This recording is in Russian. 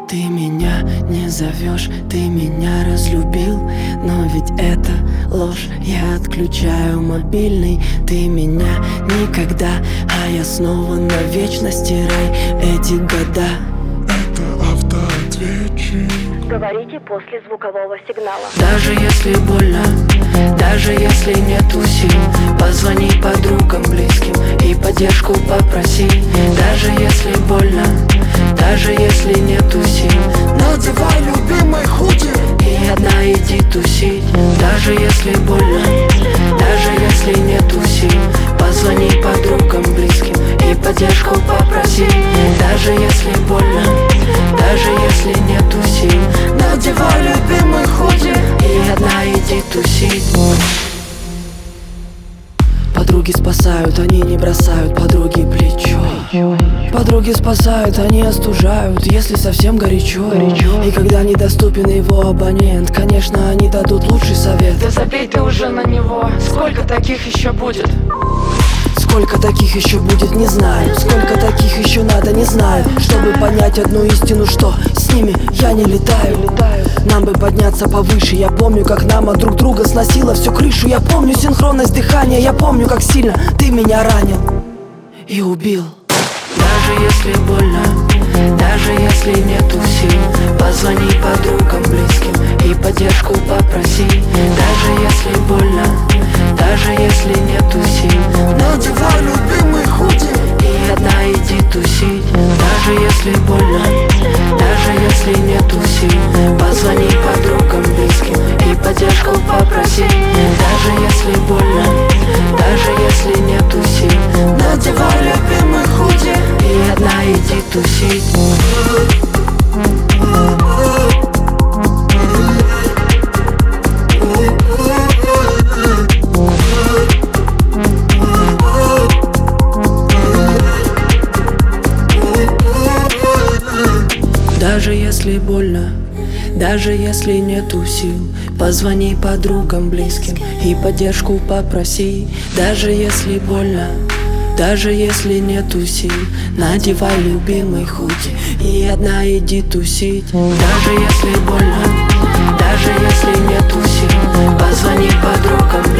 Ты меня не зовешь, ты меня разлюбил, но ведь это ложь, я отключаю мобильный. Ты меня никогда, а я снова навечно. Стирай эти года. Это автоответчик. Говорите после звукового сигнала. Даже если больно, даже если нету сил, позвони подругам, близким и поддержку попроси. Даже если больно, даже если нету сил, Надевай любимый худи и одна иди тусить. Даже если больно, даже если нету сил, позвони подругам, близким и поддержку попроси. Даже если больно, даже если нету сил, Надевай любимый худи и одна иди тусить. Подруги спасают, они не бросают подруги плечо. Подруги спасают, они остужают, если совсем горячо. И когда недоступен его абонент, конечно, они дадут лучший совет. Да забей ты уже на него, сколько таких еще будет? Сколько таких еще будет, не знаю. Сколько таких еще надо, не знаю, чтобы понять одну истину, что с ними я не летаю. Нам бы подняться повыше. Я помню, как нам от друг друга сносило всю крышу. Я помню синхронность дыхания. Я помню, как сильно ты меня ранил и убил. Даже если больно, даже если нету сил, позвони подругам, близким и поддержку попроси. Даже если больно, даже если нету сил, Надевай любимый худи и одна иди тусить. Даже если больно, даже если нету сил, позвони подругам, близким и поддержку попроси. Даже если больно, даже если нету сил, Надевай любимый худи и одна иди тусить. Даже если больно, даже если нету сил, позвони подругам, близким и поддержку попроси. Даже если больно, даже если нету сил, надевай любимый худи и одна иди тусить. Даже если больно, даже если нету сил, позвони подругам,